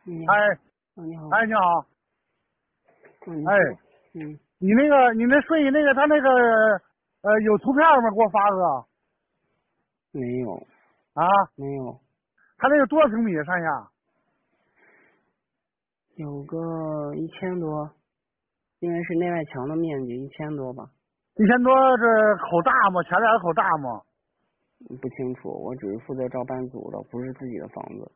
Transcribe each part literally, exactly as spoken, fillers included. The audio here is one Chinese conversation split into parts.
你哎， 啊，你好。 哎，你好。 嗯，你哎， 说。嗯， 你那个，你那顺义那个，他那个，呃，有图片吗？给我发个。 没有， 啊， 没有， 他那个多少平米上下？ 有个一千多，因为是内外墙的面积，一千多吧。 一千多，这口大吗？前脸口大吗？ 不清楚，我只是负责招班组的，不是自己的房子。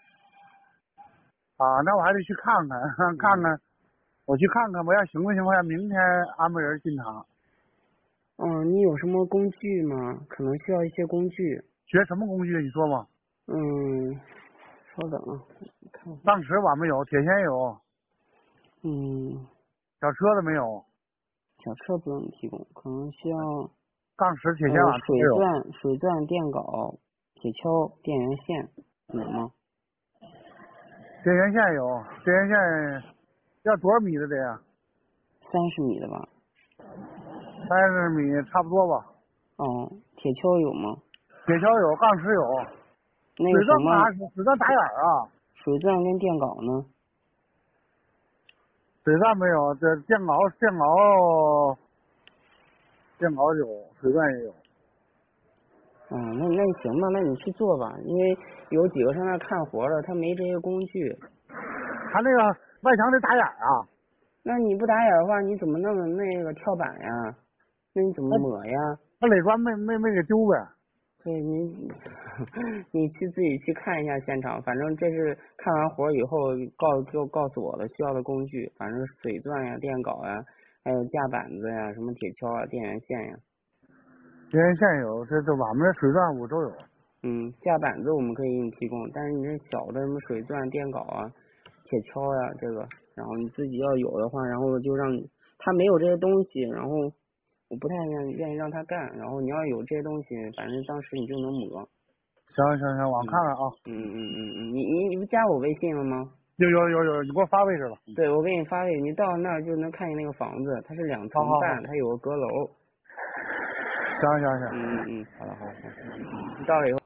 啊，那我还得去看看，看看，我去看看吧。要行的情况下，明天安排人进场。 嗯，你有什么工具吗？可能需要一些工具。 学什么工具？你说吧。 嗯，稍等啊，我看看。 钢尺瓦没有，铁锨有， 嗯， 小车子没有， 小车不用提供，可能需要钢尺、铁呃锨瓦都有。 水钻、水钻、电镐、铁锹、电源线，有吗？ 电源线有，电源线要多少米的得呀？ 三十米的吧。 三十米差不多吧。 哦，铁锹有吗？ 铁锹有，钢尺有， 那个水钻什么， 打水钻打眼儿啊。 水钻跟电镐呢？ 水钻没有，这电镐电镐电镐有，水钻也有。 嗯，那那行吧，那你去做吧，因为有几个上那看活的，他没这些工具。 他那个外墙得打眼儿啊。 那你不打眼的话，你怎么弄那个跳板呀？那你怎么他抹呀？ 他垒砖没没没给丢呗。 对你，你去自己去看一下现场，反正这是看完活以后告就告诉我的需要的工具，反正水钻呀、电镐呀，还有架板子呀、什么铁锹啊、电源线呀。 电源线有，这这我们这水钻我都有。 嗯，架板子我们可以给你提供，但是你这小的什么水钻、电镐啊、铁锹呀，这个，然后你自己要有的话，然后就让他没有这些东西，然后我不太愿愿意让他干，然后你要有这些东西，反正当时你就能抹。 行行行，我看看啊。 嗯嗯嗯嗯嗯，你你你不加我微信了吗？ 有有有有，你给我发位置了。 对，我给你发位，你到那儿就能看见那个房子，它是两好好好。 层半，它有个阁楼。 行行行。 嗯嗯嗯，好了好了好了，你到了以后。